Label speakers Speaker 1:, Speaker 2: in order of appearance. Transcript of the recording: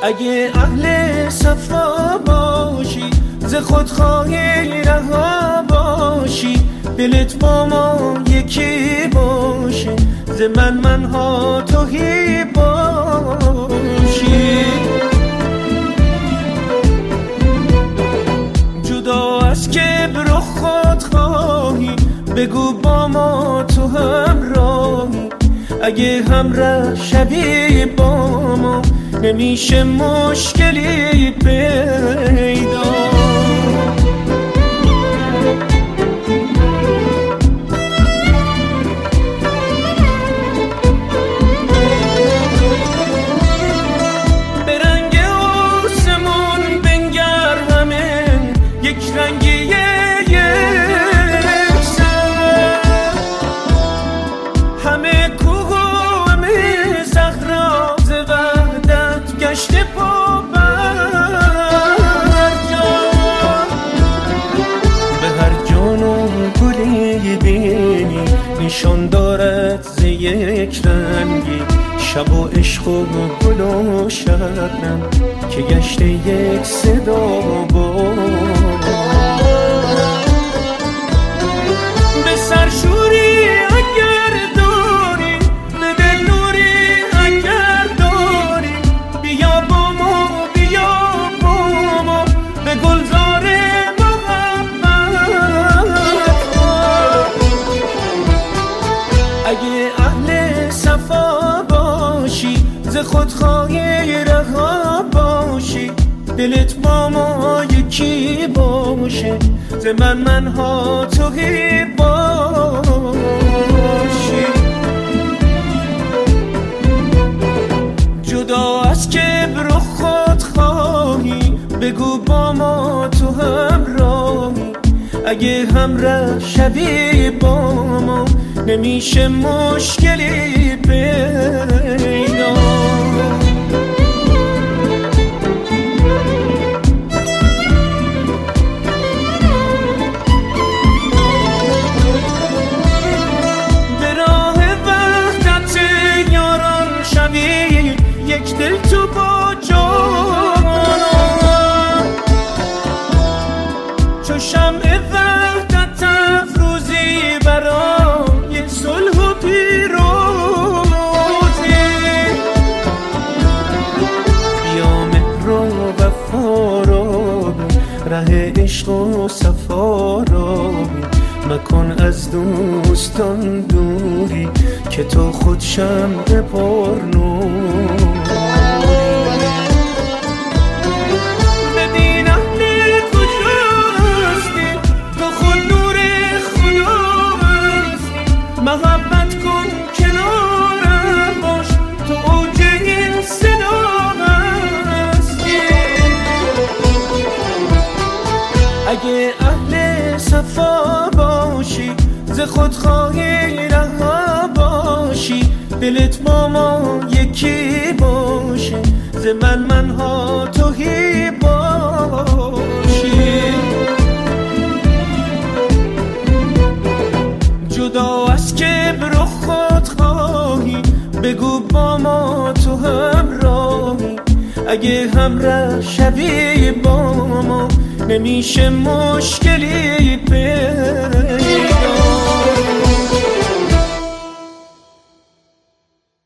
Speaker 1: اگه اهل صفا باشی ز خودخواهی رها باشی، دلت با ما یکی باشه، ز منها توهی باشی. جدا از کبر و خودخواهی بگو با ما تو همراهی، اگه همراه شوی با ما نمیشه مشکلی پیدا. به رنگ آسمون بنگر همه یک رنگی یکسان، همه کوه و همه صحرا ز وحدت گشته پا بر جان. به هر جان و گلی بینی نشان دارد ز یک رنگی، شب و عشق و گل و شبنم که گشته یک صدا بود. به سرشوری اگر داری، به دل نوری اگر داری، بیا با ما بیا با ما به گلزار محبت. اگه اهل صفا باشی ز خودخواهی رها باشی، دلت با ما یکی باشه، ز منها توهی باشی. جدا از کبر و خودخواهی بگو با ما تو همراهی، اگه همراه شوی با ما نمیشه مشکلی پیدا. به راه وحدت یاران شوی یک دل تو با جانان، چو شمع وحدت افروزی برای صلح و پیروزی. بیا مهر و وفا را ره عشق و صفا را، مکن از دوستان دوری که تو خود شمع پرنوری. ببین اهل کجاستی، تو خود نور خدا هستی، محبت کن کنارم باش، تو اوج این صدا هستی. اگه اهل صفا باشی ز خودخواهی رها باشی، دلت با ما یکی باشه، ز منها توهی باشی. جدا از کبر و خودخواهی بگو با ما تو همراهی، اگه همراه شوی با ما نمیشه مشکلی پیدا.